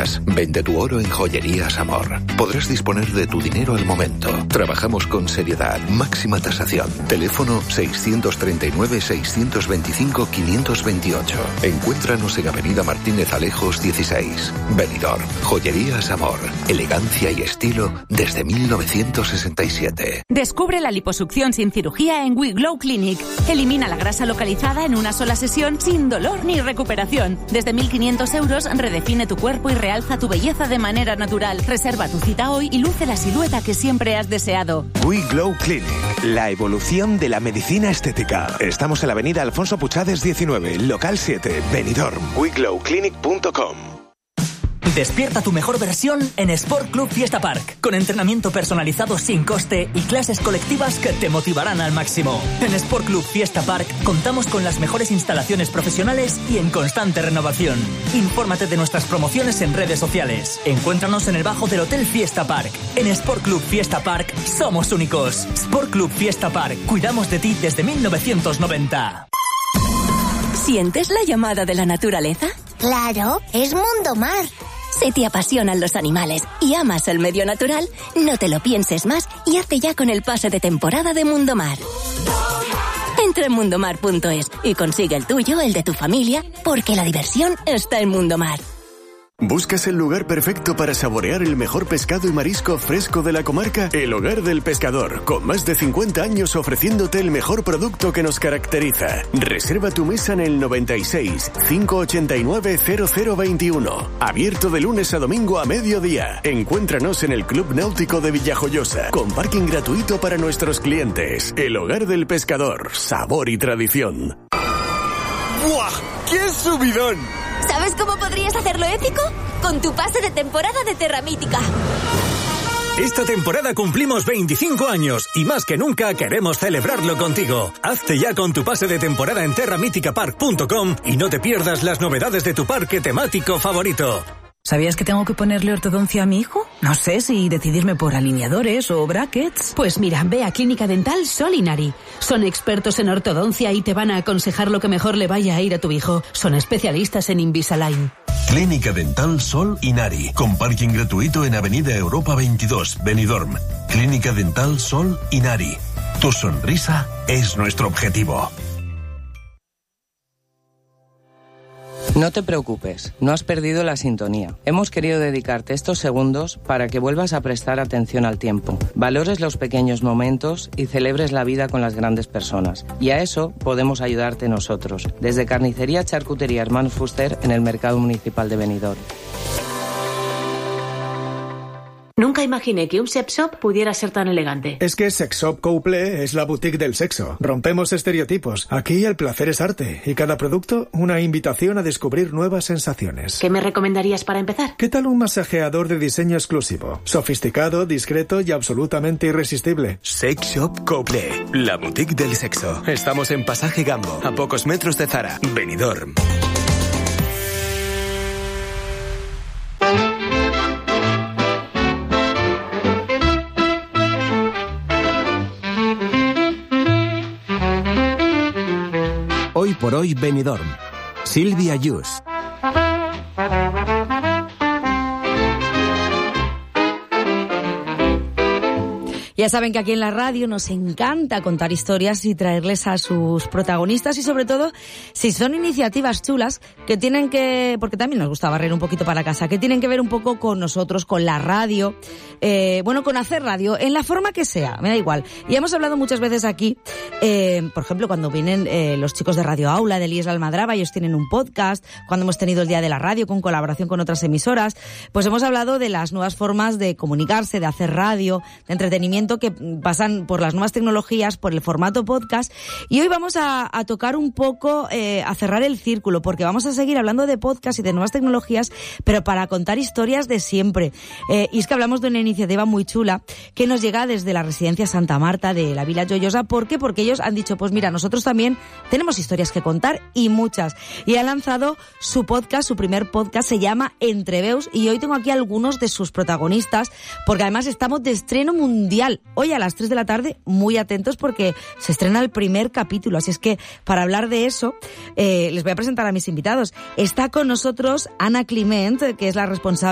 joyas. Vende tu oro en Joyerías Amor. Podrás disponer de tu dinero al momento. Trabajamos con seriedad, máxima tasación. Teléfono 639-625-528. Encuéntranos en Avenida Martínez Alejos 16. Benidorm. Joyerías Amor. Elegancia y estilo desde 1967. Descubre la liposucción sin cirugía en We Glow Clinic. Elimina la grasa localizada en una sola sesión sin dolor ni recuperación. Desde 1.500 euros, redefine tu cuerpo y realza tu belleza de manera natural. Reserva tu cita hoy y luce la silueta que siempre has deseado. We Glow Clinic, la evolución de la medicina estética. Estamos en la avenida Alfonso Puchades 19, local 7, Benidorm. WeGlowClinic.com. Despierta tu mejor versión en Sport Club Fiesta Park, con entrenamiento personalizado sin coste y clases colectivas que te motivarán al máximo. En Sport Club Fiesta Park contamos con las mejores instalaciones profesionales y en constante renovación. Infórmate de nuestras promociones en redes sociales. Encuéntranos en el bajo del Hotel Fiesta Park. En Sport Club Fiesta Park somos únicos. Sport Club Fiesta Park, cuidamos de ti desde 1990. ¿Sientes la llamada de la naturaleza? Claro, es Mundo Mar. Si te apasionan los animales y amas el medio natural, no te lo pienses más y hazte ya con el pase de temporada de Mundo Mar. Entra en mundomar.es y consigue el tuyo, el de tu familia, porque la diversión está en Mundo Mar. ¿Buscas el lugar perfecto para saborear el mejor pescado y marisco fresco de la comarca? El Hogar del Pescador, con más de 50 años ofreciéndote el mejor producto que nos caracteriza. Reserva tu mesa en el 96 589 0021. Abierto de lunes a domingo a mediodía. Encuéntranos en el Club Náutico de Villajoyosa, con parking gratuito para nuestros clientes. El Hogar del Pescador, sabor y tradición. ¡Buah! ¡Qué subidón! ¿Sabes cómo podrías hacerlo ético? Con tu pase de temporada de Terra Mítica. Esta temporada cumplimos 25 años y más que nunca queremos celebrarlo contigo. Hazte ya con tu pase de temporada en terramiticapark.com y no te pierdas las novedades de tu parque temático favorito. ¿Sabías que tengo que ponerle ortodoncia a mi hijo? No sé si decidirme por alineadores o brackets. Pues mira, ve a Clínica Dental Sol Inari. Son expertos en ortodoncia y te van a aconsejar lo que mejor le vaya a ir a tu hijo. Son especialistas en Invisalign. Clínica Dental Sol Inari, con parking gratuito en Avenida Europa 22, Benidorm. Clínica Dental Sol Inari. Tu sonrisa es nuestro objetivo. No te preocupes, no has perdido la sintonía. Hemos querido dedicarte estos segundos para que vuelvas a prestar atención al tiempo, valores los pequeños momentos y celebres la vida con las grandes personas. Y a eso podemos ayudarte nosotros, desde Carnicería Charcutería Hermanos Fuster en el Mercado Municipal de Benidorm. Nunca imaginé que un sex shop pudiera ser tan elegante. Es que Sex Shop Couple es la boutique del sexo. Rompemos estereotipos. Aquí el placer es arte y cada producto una invitación a descubrir nuevas sensaciones. ¿Qué me recomendarías para empezar? ¿Qué tal un masajeador de diseño exclusivo? Sofisticado, discreto y absolutamente irresistible. Sex Shop Couple, la boutique del sexo. Estamos en Pasaje Gambo, a pocos metros de Zara, Benidorm. Hoy por hoy Benidorm. Silvia Yus. Ya saben que aquí en la radio nos encanta contar historias y traerles a sus protagonistas y sobre todo si son iniciativas chulas que tienen que, porque también nos gusta barrer un poquito para casa, que tienen que ver un poco con nosotros, con la radio, con hacer radio, en la forma que sea, me da igual. Y hemos hablado muchas veces aquí, por ejemplo, cuando vienen los chicos de Radio Aula, de Elías Almadraba, ellos tienen un podcast, cuando hemos tenido el Día de la Radio con colaboración con otras emisoras, pues hemos hablado de las nuevas formas de comunicarse, de hacer radio, de entretenimiento que pasan por las nuevas tecnologías, por el formato podcast, y hoy vamos a tocar un poco, a cerrar el círculo, porque vamos a seguir hablando de podcast y de nuevas tecnologías, pero para contar historias de siempre. Y es que hablamos de una iniciativa muy chula que nos llega desde la Residencia Santa Marta de la Vila Joyosa. ¿Por qué? Porque ellos han dicho, pues mira, nosotros también tenemos historias que contar y muchas. Y han lanzado su podcast, su primer podcast, se llama Entreveus, y hoy tengo aquí algunos de sus protagonistas, porque además estamos de estreno mundial. Hoy a las 3 de la tarde, muy atentos porque se estrena el primer capítulo. Así es que para hablar de eso, les voy a presentar a mis invitados. Está con nosotros Ana Climent, que es la responsable